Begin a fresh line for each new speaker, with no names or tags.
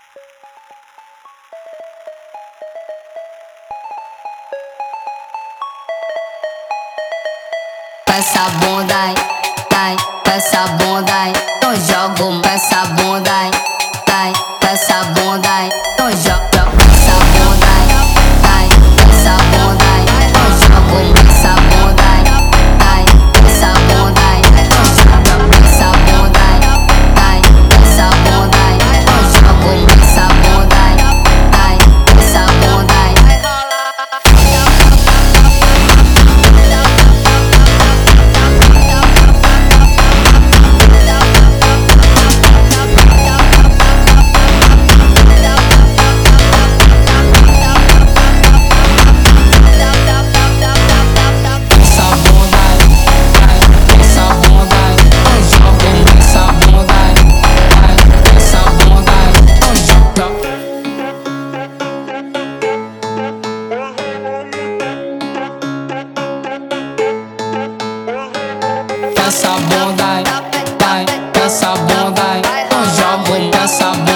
Essa bunda ai, ai, essa bunda ai, não jogo essa bunda ai, ai, essa bunda ai, não jogo essa bunda ai, essa bunda ai, não jogo essa bunda ai, essa bunda ai, não jogo essa bunda ai, essa bunda ai, não jogo essa bunda ai, essa bunda ai. Essa bunda ai, essa bunda ai, não jogo essa bunda.